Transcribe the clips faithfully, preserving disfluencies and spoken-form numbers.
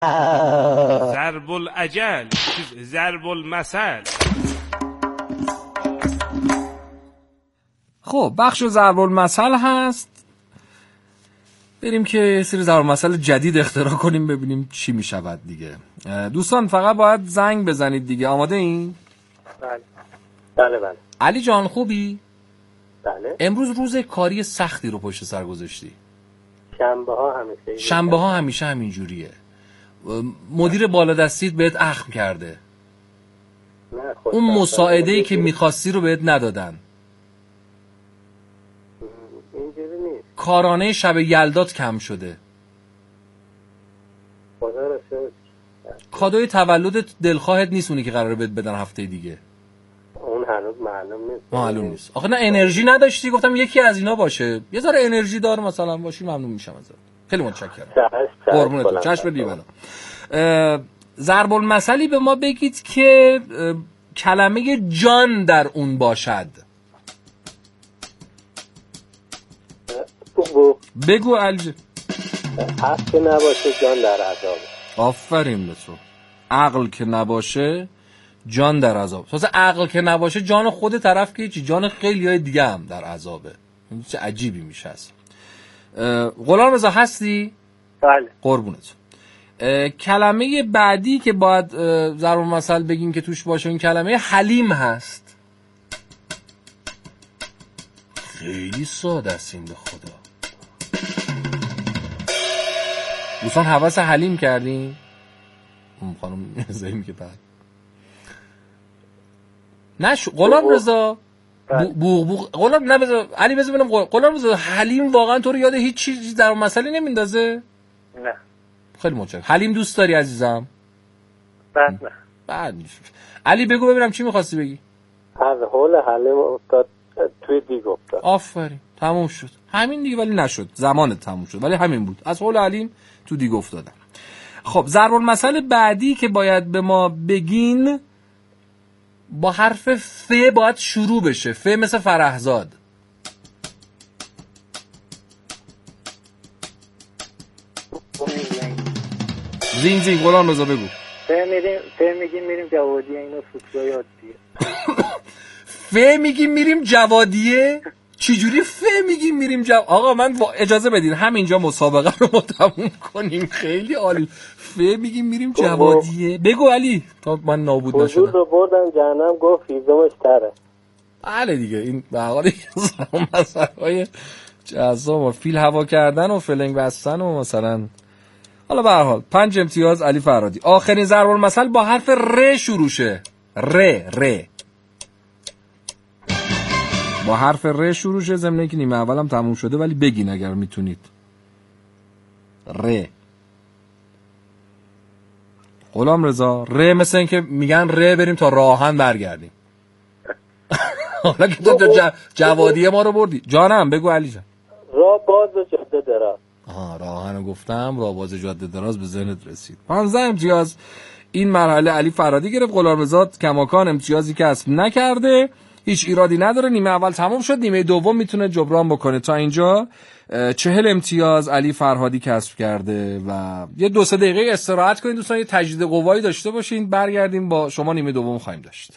ضرب الاجل، ضرب المثل. خب بخش ضرب المثل هست. بریم که یه سری ضرب المثل جدید اختراع کنیم ببینیم چی میشود دیگه. دوستان فقط باید زنگ بزنید دیگه. آماده این؟ بله بله بله. علی جان خوبی؟ بله. امروز روز کاری سختی رو پشت سر گذاشتی. شنبه ها همیشه شنبه ها همیشه همین جوریه. مدیر بالا دستیت بهت اخم کرده. نه اون مساعده‌ای که می‌خواستی رو بهت ندادن. اینجوری نیست. کارانه شب یلدات کم شده. خدا رو شکر. کادوی تولدت دلخواهت نیست اونی که قراره بهت بدن هفته دیگه. اون هنوز معلوم نیست. معلوم نیست. آخه نه انرژی نداشتی گفتم یکی از اینا باشه. یه ذره انرژی دار مثلا باشی ممنون میشم ازت. خیلی متشکرم. قربونتون. چشم بدی بلا. ضرب المثلی به ما بگید که کلمه جان در اون باشد. بگو. بگو علی. عقل که نباشه جان در عذاب. آفرین به تو. عقل که نباشه جان در عذاب. تازه عقل که نباشه جان خود طرف که چی، جان خیلی های دیگه هم در عذابه. این چه عجیبی میشه است. غلام رضا هستی؟ بله. قربونت. کلمه بعدی که باید ضرب المثل بگیم که توش باشه این کلمه حلیم هست. خیلی ساده است این به خدا. دوستان حواس حلیم کردین؟ اون خانم زهیم که بعد نش غلام رضا بوغ بوغ غلام نه بذار علی بذار ببینم غلام رضا حلیم واقعا تو رو یاد هیچ چیزی در مسئله نمیندازه؟ نه. خیلی متشکرم. حلیم دوست داری عزیزم؟ بعد نه. بعد علی بگو ببینم چی می‌خواستی بگی؟ از حول حلیم افتاد توی دیگ افتاد. آفرین تموم شد. همین دیگه ولی نشد. زمانت تموم شد ولی همین بود. از حول حلیم تو دیگ افتادم. خب ضرب المثل بعدی که باید به ما بگین با حرف ف باید شروع بشه. ف مثل فرهزاد. زین زین غلام رضا بگو. ف میریم ف میگیم میریم جوادیه اینو فوتبال یاد دیگه. ف میگیم میریم جوادیه؟ چجوری ف میگیم میریم جو... آقا من اجازه بدین همینجا مسابقه رو ما تموم کنیم. خیلی عالی. ف میگیم میریم جوادیه. بگو علی تا من نابود نشدم. حضور رو بردم جهنم گفت فیزمش تره. بله دیگه این به حال مسائل جذاب فیل هوا کردن و فلنگ بستن و مثلا حالا به هر حال پنج امتیاز علی فرهادی. آخرین ضرب المثل با حرف ر شروع شه. ر ر با حرف ر شروع شه. ضمن اینکه نیمه اولم تموم شده ولی بگین اگر میتونید. ر غلام رضا. ر مثل اینکه میگن ر بریم تا راهن برگردیم. حالا که تو جو... جوادیه ما رو بردی. جانم بگو علی جان. راه باز و جاده دراز. آها راهنو گفتم راه باز جاده دراز به ذهنت رسید. پانزده امتیاز این مرحله علی فرهادی گرفت. غلام رضا کماکان امتیازی کسب نکرده. هیچ ایرادی نداره. نیمه اول تموم شد. نیمه دوم میتونه جبران بکنه. تا اینجا چهل امتیاز علی فرهادی کسب کرده و یه دو سه دقیقه استراحت کنید دوستان. یه تجدید قوایی داشته باشین. برگردیم با شما نیمه دوم خواهیم داشت.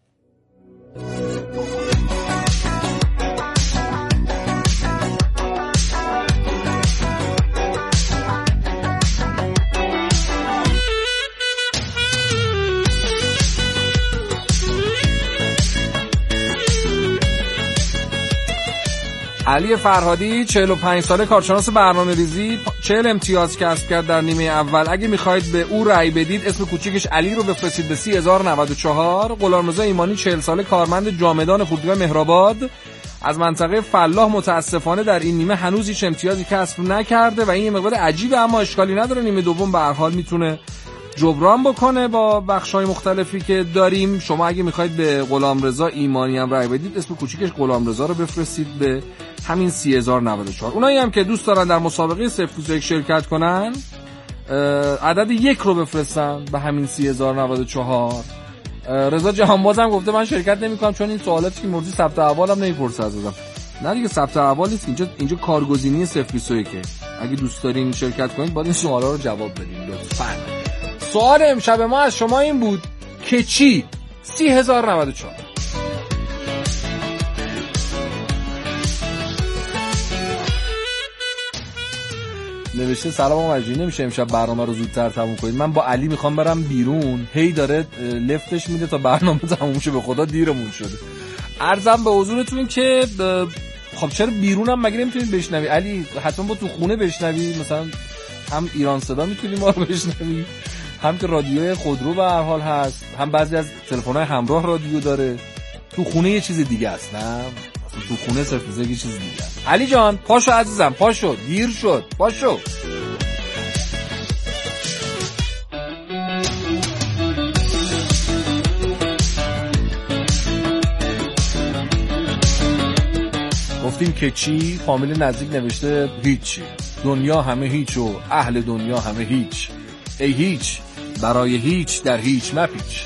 علی فرهادی چهل و پنج ساله کارشناس برنامه‌ریزی چهل امتیاز کسب کرد در نیمه اول. اگه میخواید به او رأی بدید اسم کوچیکش علی رو بفرستید به سی هزار و نود و چهار. غلام رضا ایمانی چهل ساله کارمند جامدان خودروی مهرآباد از منطقه فلاح متاسفانه در این نیمه هنوز هیچ امتیازی کسب نکرده و این یه مقدار عجیبه اما اشکالی نداره. نیمه دوم به هر حال میتونه جبران بکنه با بخش‌های مختلفی که داریم. شما اگه میخواید به غلام رضا ایمانی هم رأی بدید اسم کوچیکش غلام رضا رو بفرستید به همین سی هزار و نود و چهار. اونایی هم که دوست دارن در مسابقه صفر یک شرکت کنن عدد یک رو بفرستن به همین سی هزار و نود و چهار. رضا جهانباز هم گفته من شرکت نمی‌کنم چون این سوالاتی که موردی ثبت احوالم نمی‌پرسه ازم. نه دیگه ثبت احوال نیست اینجا. اینجا کارگزینی صفر یک. اگه دوست دارین شرکت کنید باید این سوالا رو جواب بدین لطفاً. سوال امشب ما از شما این بود که چی؟ سی هزار و نود و چهار. نوشته سلام آقا مجید، نمیشه امشب برنامه رو زودتر تموم کنید؟ من با علی میخوام برم بیرون، هی داره لفتش میده تا برنامه تموم شه، به خدا دیرمون شده. عرضم به حضورتون که خب چرا بیرونم مگه نمیتونید بشنوی علی؟ حتما با تو خونه بشنوی، مثلا هم ایران صدا میتونی ما رو بشنوی، هم که رادیوی خودرو به هر حال هست، هم بعضی از تلفن‌های همراه رادیو داره. تو خونه یه چیز دیگه است، نه تو خونه صرف یه چیز دیگه است. علی جان پاشو عزیزم، پاشو، دیر شد، پاشو. گفتیم که چی؟ فامیل نزدیک نوشته هیچی، دنیا همه هیچ و اهل دنیا همه هیچ، ای هیچ برای هیچ در هیچ مپیچ.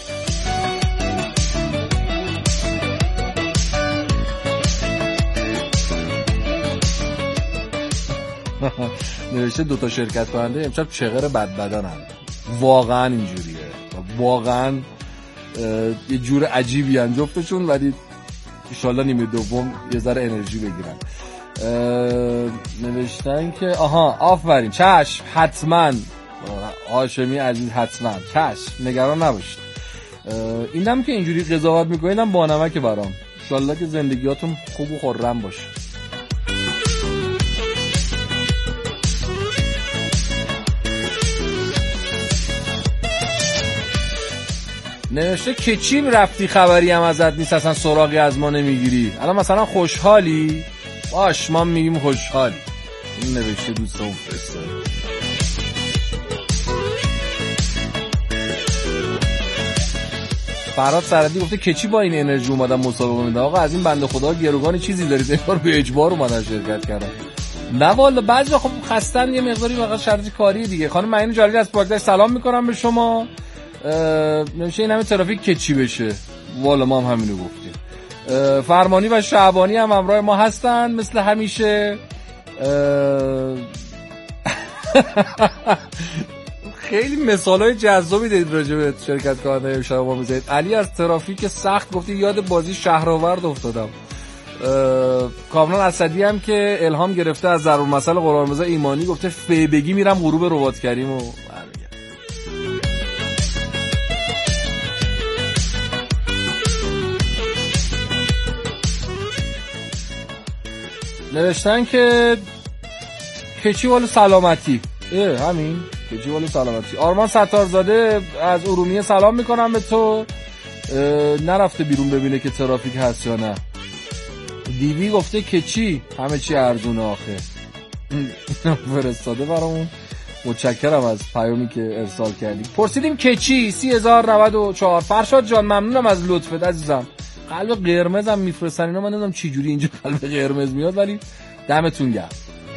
نوشته دوتا شرکت کننده امشب چغر بدبدانن. واقعا اینجوریه، واقعا یه جور عجیبی هن جفتشون، ولی انشالله نیمه دوم یه ذره انرژی بگیرن. نوشتن که آها آفرین چشم حتما هاشمی عزیز، حتما چشم نگران نباشید. اینم که اینجوری قضاوت میکنیدم با نمک برام. انشالله که زندگیاتون خوب و خرم باشه. نوشته که چی رفتی خبری هم ازت نیست، اصلا سراغی از ما نمیگیری، الان مثلا خوشحالی؟ باش ما میگیم خوشحالی. این نوشته دوستان فرستاد. فرهاد سردی گفته که چی با این انرژی اومدن مسابقه میدن؟ آقا از این بنده خدا گروگان چیزی دارید، انگار به اجبار اومدن شرکت کردن. نه والا بعضی خب خستن، یه مقداری واقعا شرط کاری دیگه. خانم معین جلیلی از پاکدشت سلام میکنم به شما. نمیشه این همه ترافیک که چی بشه؟ والا ما هم همینو گفتیم. فرمانی و شعبانی هم همراه ما هستن مثل همیشه. خیلی مثالای جذابی دارید راجع به شرکت کننده امشب ما میذارید. علی از ترافیک سخت گفتی یاد بازی شهرآورد افتادم. کامران اسدی هم که الهام گرفته از ضرب المثل غلامرضا ایمانی گفته فی بگی میرم غروب ربات کریم و نوشتن که کچی والا سلامتی. اه همین کچی والا سلامتی. آرمان ستارزاده از ارومیه سلام میکنم به تو. نرفته بیرون ببینه که ترافیک هست یا نه. دیوی گفته کچی همه چی ارزونه آخه. فرستاده برامون. متشکرم از پیامی که ارسال کردی. پرسیدیم کچی سی هزار و نود و چهار. فرشاد جان ممنونم از لطفت عزیزم. قلب قرمز هم میفرستن اینا، من نمیدونم چی جوری اینجا قلب قرمز میاد، ولی دمتون گرم.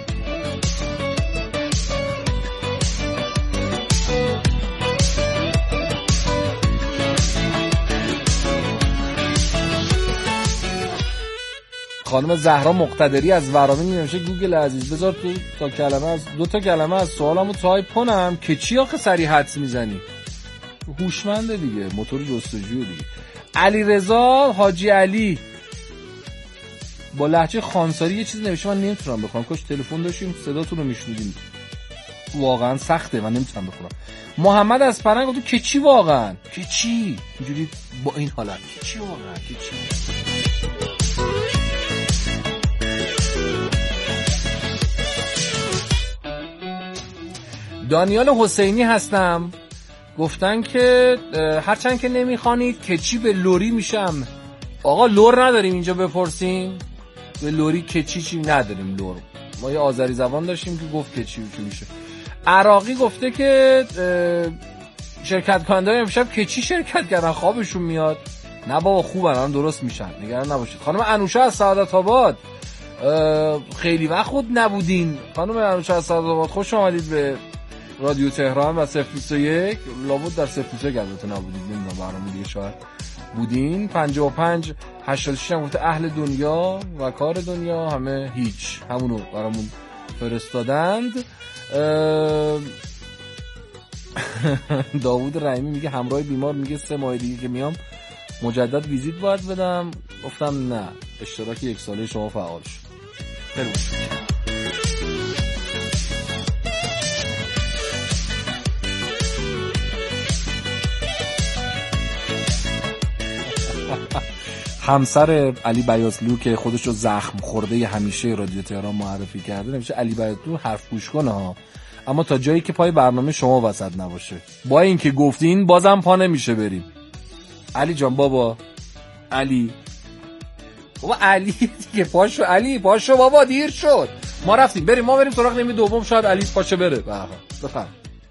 خانم زهرا مقتدری از ورامین می‌نویسه گوگل عزیز بذار تو تا کلمه از دو تا کلمه از سوالمو تایپ کنم که چی آخه سری حدس میزنی؟ هوشمنده دیگه، موتور جستجوی دیگه. علیرضا حاجی علی با لهجه خانساری یه چیز نوشته، من نمیتونم بخونم، کاش تلفن داشتیم صداتون رو میشنیدیم، واقعا سخته من نمیتونم بخونم. محمد از پرنگ گفت که چی واقعا؟ که چی؟ اینجوری با این حالت که چی واقعا؟ که چی؟ دانیال حسینی هستم، گفتن که هرچند که نمیخوانید که چی به لوری میشم. آقا لور نداریم اینجا بپرسیم؟ به لوری که چی چی نداریم لور. ما یه آذری زبان داشتیم که گفت که چی چی میشه. عراقی گفته که شرکت کننده های امشب که چی شرکت کردن خوابشون میاد. نه بابا خوبن الان درست میشن، نگران نباشید. خانم انوشه از سعادت آباد خیلی وقت خود نبودین. خانم انوشه از سعادت آباد خوش آمدید به رادیو تهران و صفر بیست و یک. لابد در صفر بیست و یک البته نبودید، نمیدونم برنامه دیگه شاید بودین. پنجاه و پنج هشتاد و شش هم گفته اهل دنیا و کار دنیا همه هیچ، همونو برامون فرستادند. داوود رحیمی میگه همراه بیمار، میگه سه ماه دیگه که میام مجدد ویزیت باید بدم. گفتم نه، اشتراک یک ساله شما فعال شد. بریم. همسر علی بیاتلو که خودش رو زخم خورده همیشه رادیو تهران معرفی کرده، نمیشه علی بیاتلو حرف گوش کنه ها، اما تا جایی که پای برنامه شما وسط نباشه. با این که گفتین بازم پا نمیشه بریم. علی جان بابا، علی بابا، علی دیگه پاشو، علی پاشو بابا، دیر شد. ما رفتیم، بریم، ما بریم سراغ نیمه دوم، شاید علی پاشه بره. بفرم.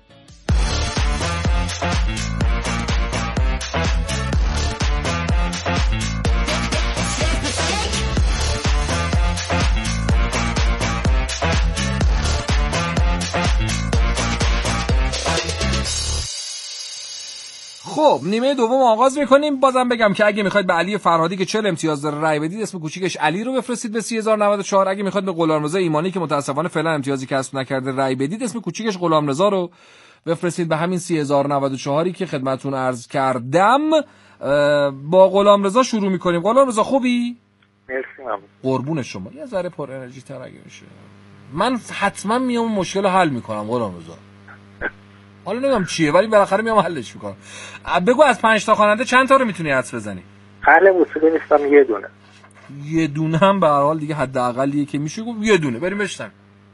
خب نیمه دوم آغاز میکنیم. بازم بگم که اگه میخواید به علی فرهادی که چهل امتیاز داره رای بدید، اسم کوچیکش علی رو بفرستید به سی هزار و نود و چهار. اگه میخواید به غلامرضا ایمانی که متاسفانه فعلا امتیازی کسب نکرده رای بدید، اسم کوچیکش غلامرضا رو بفرستید به همین سی هزار و نود و چهار که خدمتتون عرض کردم. با غلامرضا شروع میکنیم. غلامرضا خوبی؟ مرسی ممنون. قربون شما. یه ذره پر انرژی تر اگه میشه. من حتما میام مشکل رو حل میکنم غلامرضا. حالا نمیدونم چیه ولی بالاخره میام حلش میکنم. بگو از پنج تا خواننده چند تا رو میتونی حدس بزنی؟ اهل موسیقی نیستم، یه دونه. یه دونه هم به هر حال دیگه حداقلیه که میشه گفت یه دونه. بریم بشنویم.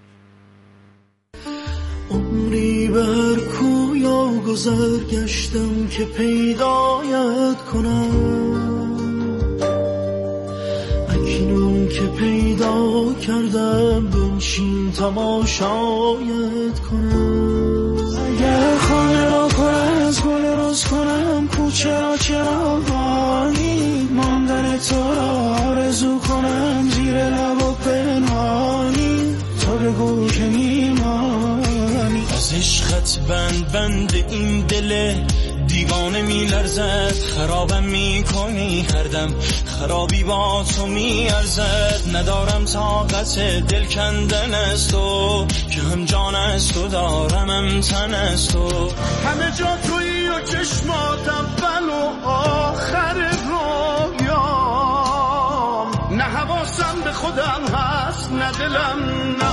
عمری بر کویا گذر گشتم که پیدایت کنم، اکنون که پیدا کردم بنشین تماشایت کنم. اگر خانه را پر از گل روز کنم، کوچه را چراغانی ماندن تو را آرزو کنم، زیر لب و پنهانی تو بگو که میمانی. از عشقت بند بند این دل دیوانه می لرزد، خرابم می کنی هر دم، خرابی با تو می ارزد. ندارم طاقت دل کندن از تو، که هم جان از تو دارم هم تن از تو. همه جا تویی و چشمات اول و آخر رویام، نه حواسم به خودم هست نه دلم نه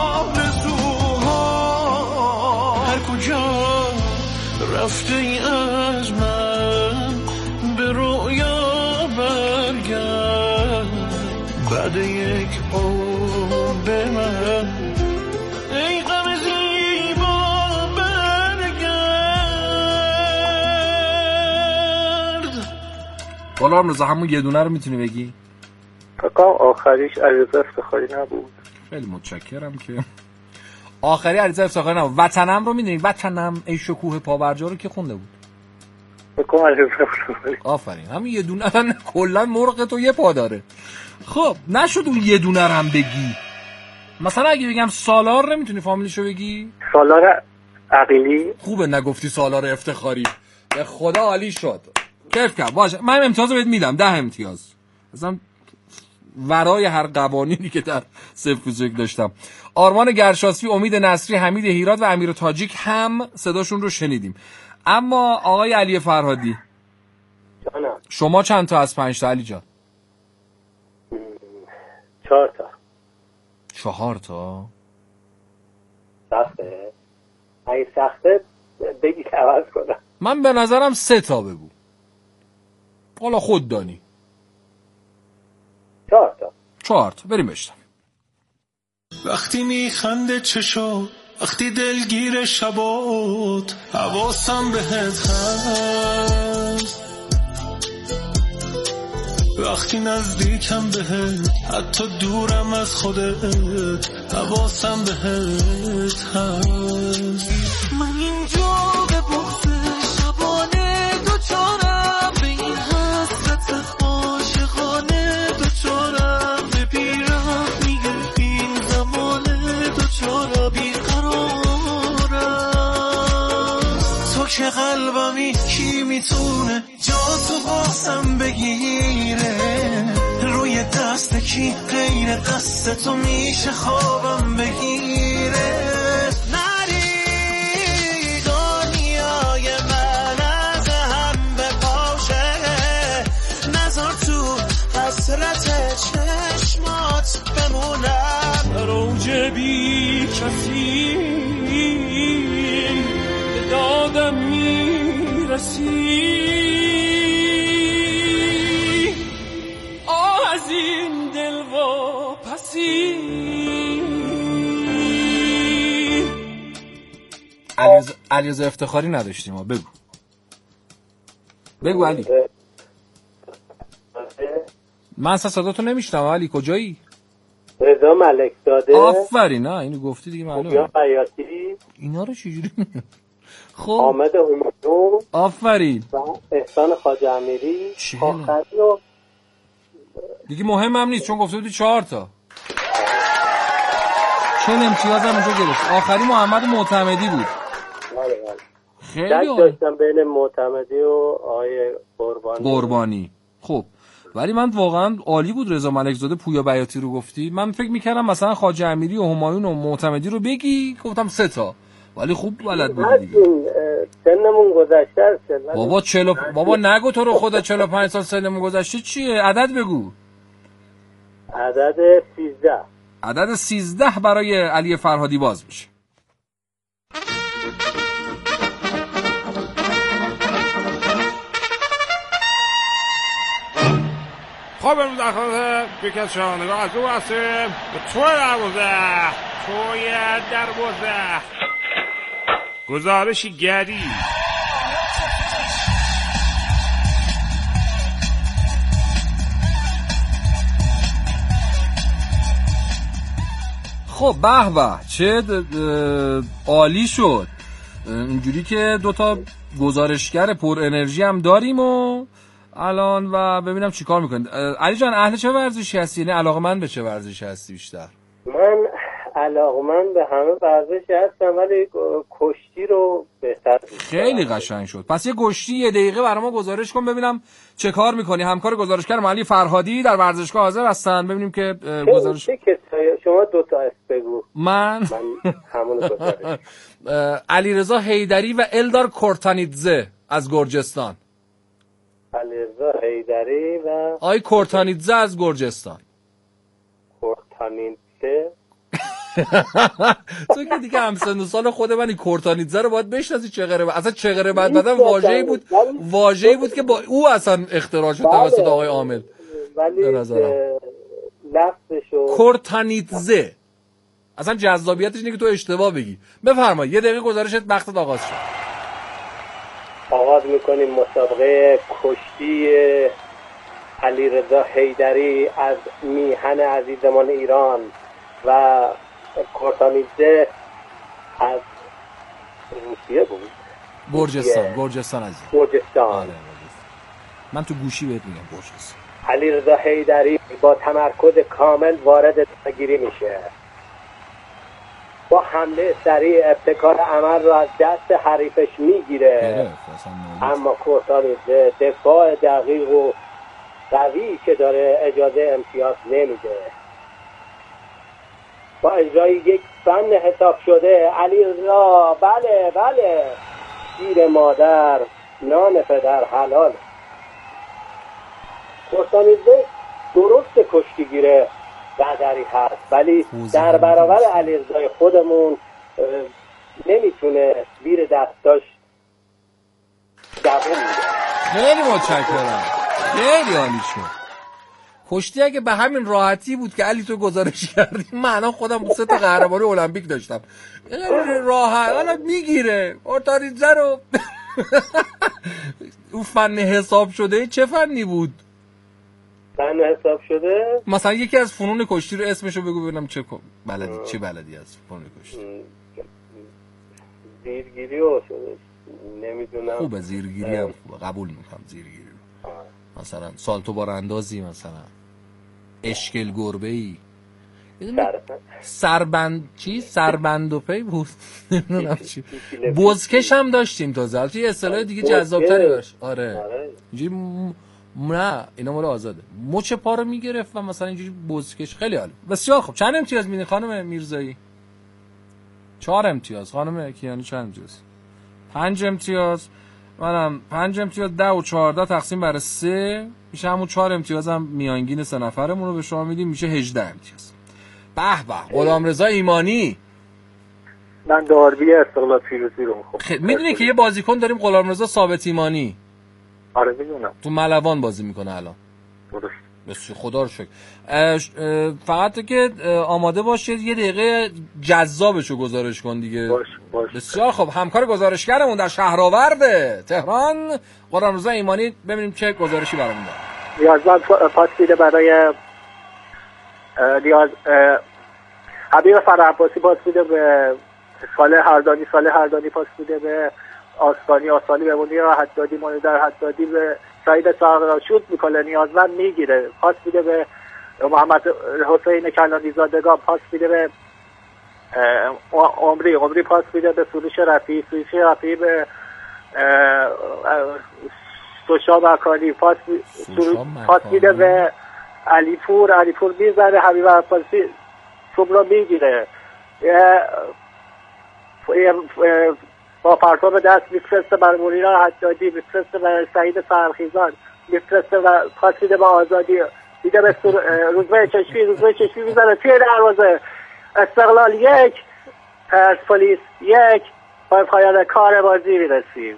آرزوها. هر کجا رفته ای از من به رویا برگرد، بعد یک عمر به من ای غم زیبا برگرد. غلامرضا همون یه دونه رو میتونی بگی؟ فکرم آخریش علیرضا افتخاری نبود. خیلی متشکرم که آخری علیرضا افتخاری نبود. وطنم رو میدونی؟ وطنم ای شکوه پابرجا رو که خونده بود؟ فکرم علیرضا افتخاری. آفرین، همین یه دونه الان کلا مرغ تو یه پا داره. خب نشد اون یه دونه رو هم بگی. مثلا اگه بگم سالار نمیتونی فامیلیشو بگی؟ سالار عقیلی. خوبه نگفتی سالار افتخاری. به خدا عالی شد. کیف کرد. باشه من امتیاز بهت میدم، ده امتیاز. مثلا ورای هر قوانینی که در صفر فیزیک داشتم. آرمان گرشاسبی، امید نصری، حمید هیراد و امیر تاجیک هم صداشون رو شنیدیم. اما آقای علی فرهادی جانم شما چند تا از پنج تا علی جان؟ چهار تا. چهار تا؟ سخته؟ اگه سخته بگی که عوض کنم. من به نظرم سه تا بگو، حالا خود دانی. چهار تا. چهار تا. بریم بشتم. وقتی میخنده چشو، وقتی دلگیر شبات، حواسم بهت هست، وقتی نزدیکم بهت حتی دورم از خودت، حواسم بهت هست. من اینجا به بغض شبانه دوچارم، به این حسرت عاشقانه دوچارم، به بیرم میگه این زمانه دوچارم بیقرارم. تو که قلبمی کی میتونه جا تو بازم بگیره، روی دست کی غیر دست تو میشه خوابم بگیره. نری دانی نشستیم به دادم میرسی آه از این دل و پسی. علیرضا علیرضا افتخاری نداشتیم ها. بگو بگو علی. من اصلا صداتو نمیشنم علی. کجایی؟ رضا ملک زاده. آفرین. نه اینو گفتی دیگه معلومه. یا بیاتی. اینا رو چجوری میگم؟ خب حامد همایون. آفرین. احسان خواجه امیری. آخری و دیگه مهم هم نیست چون گفته بودی چهار تا. چه امتیاز هم اونجا گرفت. آخری محمد معتمدی بود. خیلی عالی. داشتم بین معتمدی و آقای قربانی. قربانی. خب ولی من واقعا عالی بود رضا ملک زاده پویا بیاتی رو گفتی. من فکر میکردم مثلا خواجه امیری و همایون و معتمدی رو بگی. گفتم سه تا. ولی خوب بلد بودی دیگه. سنمون گذشته است. بابا چلو بابا نگو تو رو خدا چهل و پنج سال سنمون گذشته چیه؟ عدد بگو. عدد سیزده. عدد سیزده برای علی فرهادی باز میشه. خب امروز در خواهد یکی از شاهنگاه از او هستیم به توی دروازه توی دروازه گزارشی گری. خب به به چه عالی شد. اینجوری که دوتا گزارشگر پر انرژی هم داریم و الان و ببینم چی کار میکنید. علی جان اهل چه ورزشی هستی؟ یعنی علاقه‌مند به چه ورزشی هستی بیشتر؟ من علاقه‌مند به همه ورزشی هستم ولی کشتی رو بهتر. خیلی قشنگ شد. پس یه کشتی یه دقیقه برای ما گزارش کن ببینم چه کار میکنی. همکار گزارشگر علی فرهادی در ورزشگاه حاضر هستن. ببینیم که گزارش شما دو تا اسم بگو. من من همون گزارش. علیرضا حیدری و الدار کورتانیدزه از گرجستان. علیرضا حیدری و آی کورتانیدزه از گرجستان. کورتانیدزه تو که دیگه همسن و سال خود من این کورتانیدزه رو باید بشناسی. چغره بعد اصلا چغره بعد بعدم واژه‌ای بود واژه‌ای بود که با او اصلا اختراع شد توسط آقای عامل. ولی لفظشو کورتانیدزه اصلا جذابیتش اینه که تو اشتباه بگی. بفرمای یه دقیقه گزارشت وقتت آغاز شد. آغاز میکنیم مسابقه کشتی علیرضا حیدری از میهن عزیزمان ایران و کورتانیدزه از روسیه بود. گرجستان. گرجستان عزیز. گرجستان. من تو گوشی بهت میگم گرجستان. علیرضا حیدری با تمرکز کامل وارد درگیری میشه. با حمله سریع ابتکار عمل رو از دست حریفش میگیره. اما کورتانیدزه دفاع دقیق و قوی که داره اجازه امتیاز نمیده. با اجرای یک فن حساب شده علیرضا بله بله شیر مادر نان پدر حلال. کورتانیدزه درست کشتیگیره قدری هست ولی در برابر علیرضای خودمون نمیتونه زیر دستاش دووم میده. خیلی متشکرم. خیلی عالی شد. کشتی اگه به همین راحتی بود که علی تو گزارش کردی من الان خودم سه تا قهرمانی المپیک داشتم. راحت الان میگیره کورتانیدزه رو. اون فن حساب شده چه فنی بود؟ فن حساب شده مثلا یکی از فنون کشتی رو اسمشو بگو ببینم چه بلدی چه بلدی از فنون کشتی. زیرگیری رو نمیدونم. خوبه زیرگیری هم خوبه. قبول میکنم زیرگیری رو. مثلا سالتو باراندازی مثلا اشکل گربه‌ای سربند چی سربند و پی بود نمیدونم چی بزکش هم داشتیم تازه. البته یه اصطلاح دیگه جذاب‌تری باشه. آره اینجوری م... نه اینا مال آزاده. مچ پا رو میگرفت و مثلا اینجوری بزکش. خیلی عالی. بسیار خوب. چند امتیاز میدین خانم میرزایی؟ چهار امتیاز. خانم کیانی چند امتیاز؟ پنج امتیاز. منم پنج امتیاز. ده و چهارده تقسیم بر سه میشه همون چهار امتیاز هم میانگین سه نفرمون رو به شما میدیم میشه هجده امتیاز. به به غلامرضا ایمانی من داربی استقلال پیروزی رو میخوام. خ... میدونی که یه بازیکن داریم غلامرضا ثابت ایمانی؟ آره میدونم. تو ملوان بازی میکنه الان. درست. بسیار خدا رو شکر. فقط که آماده باشید یه دقیقه جذابشو گزارش کن دیگه. باش باش. بسیار خب، همکار گزارشگرمون در شهرآورد تهران غلامرضا ایمانی، ببینیم چه گزارشی برامون داره. نیازمند پاس میده برای نیاز حبیب فرعباسی، پاس میده به صالح هردانی، صالح هردانی پاس میده به آسکانی، آسکانی به منیر حدادی، منیر در حدادی به سعید ساغر، شوت میکنه، نیازمند میگیره، پاس میده به محمد حسین کلانی زادگان، پاس میده به عمری، عمری پاس میده به سروش رفیعی، سروش رفیعی به سوشا مکانی، پاس پاس میده به علیپور، علیپور میزنه، حبیب عباسی توپ را میگیره، با پرتاب دست میفرسته بر منیر حدادی، میفرسته به سعید سرخیزان، میفرسته و پاس میده به آزادی، میده به روزبه چشمی، روزبه چشمی میزنه توی دروازه. استقلال یک، پرسپولیس یک. پای پایان کار بازی میرسیم.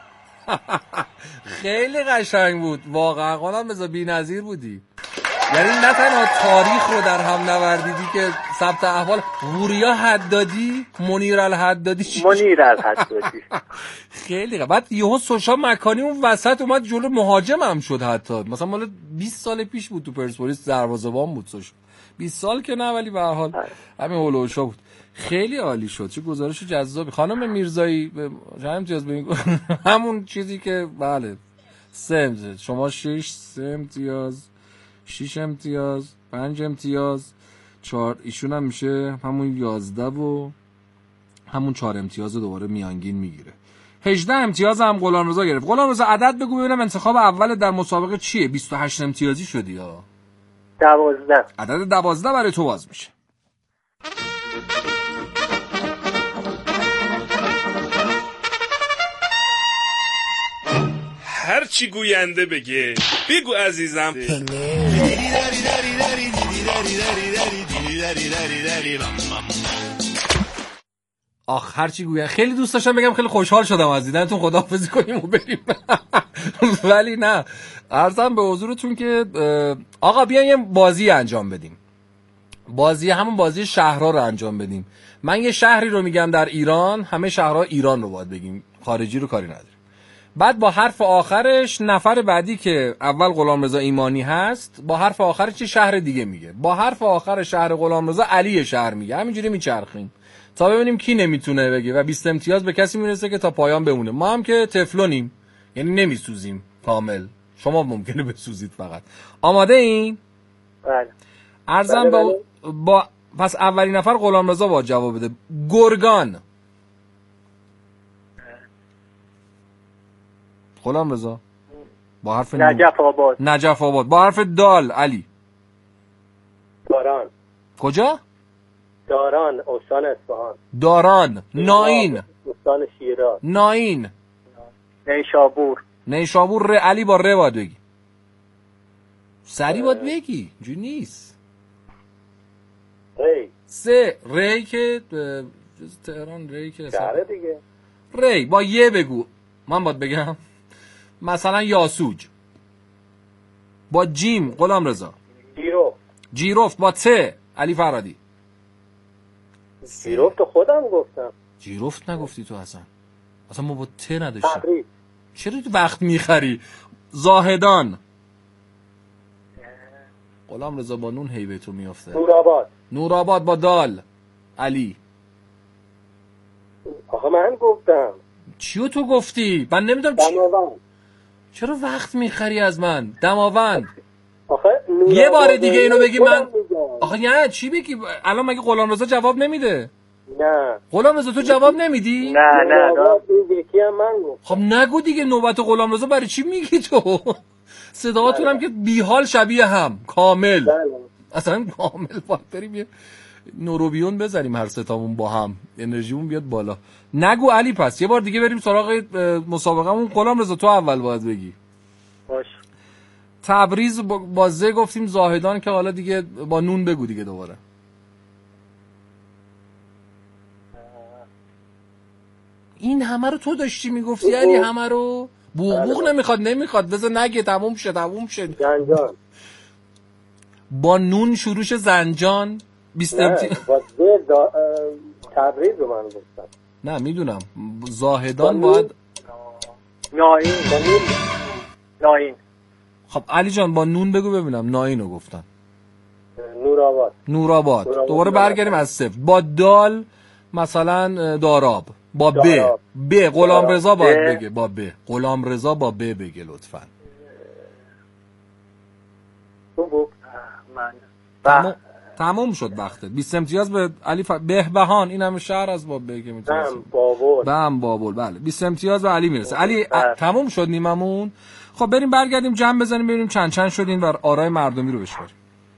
خیلی قشنگ بود واقعا. غلامرضا بی‌نظیر بودی. یعنی نه تنها تاریخ رو در هم نوردیدی که ثبت احوال وریا حدادی، منیر الحدادی، منیر الحدادی خیلی قشنگ. بعد یهو سوشا مکانی اون وسط اومد جلو، مهاجم هم شد. حتی مثلا مال بیست سال پیش بود تو پرسپولیس دروازه‌بان بود سوشا. بیست سال که نه، ولی به هر حال همین هولوشا بود. خیلی عالی شد. چه گزارش جذابی. خانم میرزایی چند امتیاز ببین؟ همون چیزی که بله سه امتیاز، شما شش، سه امتیاز، شش امتیاز، پنج امتیاز، چهار، ایشون هم میشه همون یازده و همون چهار امتیاز دوباره میانگین میگیره. هجده امتیاز هم غلامرضا گرفت. غلامرضا عدد بگو ببینم انتخاب اول در مسابقه چیه؟ بیست و هشت امتیازی شدی ها. دوازده. عدد دوازده برای تو باز میشه. هر چی گوینده بگه بگو عزیزم. آخ هر چی گوینده. خیلی دوست داشتم بگم خیلی خوشحال شدم از دیدنتون، خداحافظی کنیم و بریم ولی نه. عرضم به حضورتون که آقا بیاین یه بازی انجام بدیم. بازی همون بازی شهرها رو انجام بدیم. من یه شهری رو میگم در ایران، همه شهرها ایران رو باید بگیم، خارجی رو کاری نداریم. بعد با حرف آخرش نفر بعدی که اول غلامرضا ایمانی هست با حرف آخرش چه شهر دیگه میگه. با حرف آخر شهر غلامرضا علی شهر میگه. همینجوری میچرخیم تا ببینیم کی نمیتونه بگه و بیست امتیاز به کسی میرسه که تا پایان بمونه. ما هم که تفلونیم، یعنی نمیسوزیم کامل. شما ممکنه بسوزید فقط. آماده این؟ بله. عرضم بله با, بله. با پس اولین نفر غلامرضا با جواب بده. گرگان. غلامرضا با حرف نجف آباد. نجف آباد. با حرف دال علی. داران. کجا؟ داران، استان اصفهان. داران. ناین. استان شیراز. ناین. نیشابور. نیشابور. ر علی با ر باید بگی. سری باید بگی. جو نیست. ری. سه. ری که تهران ری که شهره دیگه. ری با یه بگو. من باید بگم مثلا یاسوج. با جیم غلامرضا. جیرفت. جیرفت. با ت علی فرادی. جیرفت خودم گفتم. جیرفت نگفتی تو اصلا. اصلا ما با ت نداشتیم. تبریز. چرا تو وقت میخری؟ زاهدان. غلامرضا با نون هیبتو میافته. نورآباد. نورآباد با دال علی. آخه من گفتم. چیو تو گفتی؟ من نمیدونم چی. دماوند. چرا وقت میخری از من؟ دماوند. آخه یه بار دیگه اینو بگی من. آخه نه چی بگی؟ الان مگه غلامرضا جواب نمیده؟ نه. غلامرضا تو جواب نمیدی؟ نه نه نه. یکی هم من گفت. خب نگو دیگه. نوبت غلامرضا برای چی میگی تو؟ صداهاتون هم که بیحال شبیه هم کامل. بله. اصلا کامل. باید بریم یه نوروبیون بزنیم هر ستامون با هم، انرژیمون بیاد بالا. نگو علی. پس یه بار دیگه بریم سراغ مسابقهمون. غلامرضا تو اول باید بگی. باش. تبریز با ز گفتیم. زاهدان که حالا دیگه با نون بگو دیگه دوباره. این همه رو تو داشتی میگفتی علی؟ همه رو بوق بوق نمیخواد نمیخواد بذار نگه تموم شد تموم شد. زنجان با نون شروعش زنجان. بیست امتیاز با دو دا... تبریز رو من گفتم. نه میدونم زاهدان باید ناین با نون ناین. خب علی جان با نون بگو ببینم. ناین رو گفتن. نورآباد نورآباد. دوباره برگردیم از صفر. با دال مثلا داراب. با ب ب غلام رضا باید بگه. با ب غلام رضا با ب بگه لطفا. من تموم شد وقته. بیست امتیاز به علی ف... بهبهان. این همه شهر از با ب که میتونه. بم بابل. بم بابل. بله بیست امتیاز به علی میرسه. علی ا... تموم شد نیممون. خب بریم برگردیم جمع بزنیم ببینیم چند چند شدین و آرای مردمی رو بشماریم.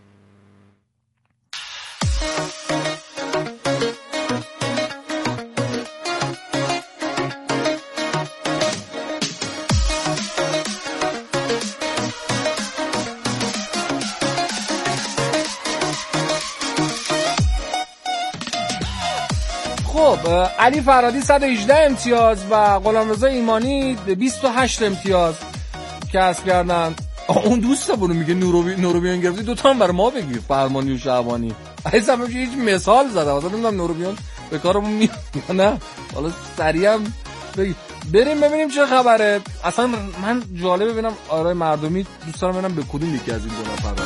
خب علی فرهادی صد و هجده امتیاز و غلامرضا ایمانی بیست و هشت امتیاز کسب کردن. اون دوستمون میگه نوروبی نوروبیان گرفتی دو تا هم برای ما بگیر فرمانی و شعبانی. عزیزم من هیچ مثال زدم اصلا نمیدونم نوروبیان به کارمون میاد نه. حالا سریع بگی بریم ببینیم چه خبره. اصلا من جالب ببینم آرای مردمی دوست دارم ببینم به کدوم یکی از این دو نفر.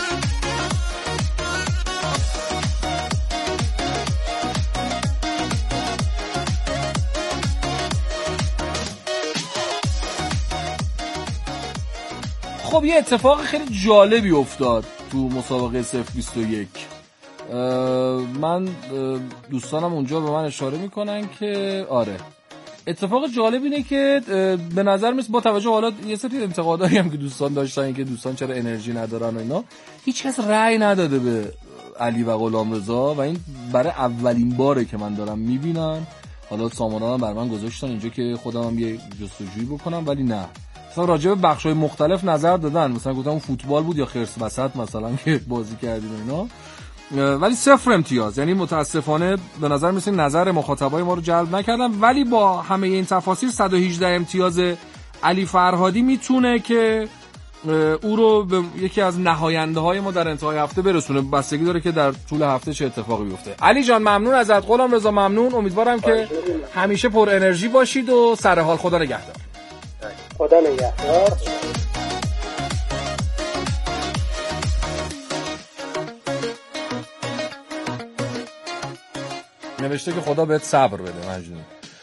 خب یه اتفاق خیلی جالبی افتاد تو مسابقه صفر بیست و یک. من دوستانم اونجا به من اشاره میکنن که آره اتفاق جالب اینه که به نظر میاد با توجه حالا یه سری انتقادایی هم که دوستان داشتن که دوستان چرا انرژی ندارن و اینا، هیچ کس رأی نداده به علی و غلامرضا و این برای اولین باره که من دارم میبینم. حالا سامانه‌ها بر من گذاشتن اینجا که خودم هم یه جستجویی بکنم ولی نه، مثلا راجع به بخش‌های مختلف نظر دادن، مثلا گفتم فوتبال بود یا خرس وسط مثلا که بازی کردیم اینا، ولی صفر امتیاز. یعنی متاسفانه به نظر میاد نظر مخاطبای ما رو جلب نکردن، ولی با همه این تفاصیل صد و هجده امتیاز علی فرهادی میتونه که او رو به یکی از نهاینده های ما در انتهای هفته برسونه. بستگی داره که در طول هفته چه اتفاقی بیفته. علی جان ممنون ازت، غلامرضا ممنون، امیدوارم که همیشه پر انرژی باشید و سر حال. خدا نگهدار. خدا نگهدار. نوشته که خدا بهت صبر بده مجنون.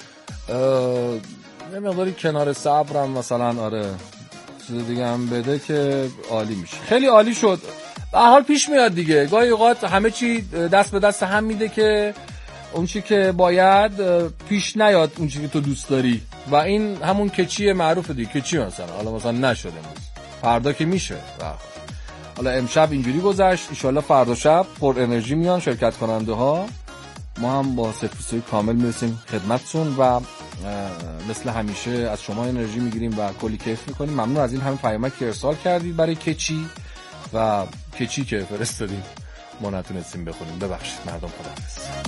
یه مقداری کنار صبرم مثلا آره چیز دیگه هم بده که عالی میشه. خیلی عالی شد. به حال پیش میاد دیگه، گاهی اوقات همه چی دست به دست هم میده که اون چی که باید پیش نیاد اون چی که تو دوست داری و این همون کچی معروفه دیگه. کچی مثلا حالا مثلا نشده امروز، فردا که میشه. و حالا امشب اینجوری گذشت، ان شاءالله فردا شب پر انرژی میان شرکت کننده ها. ما هم با سرویس‌های کامل میرسیم خدمتتون و مثل همیشه از شما انرژی میگیریم و کلی کیف میکنیم. ممنون از این همه پیامک که ارسال کردید برای کچی و کچی که فرستادید ما نتونستیم بخونیم، ببخشید مردم. خداحافظ.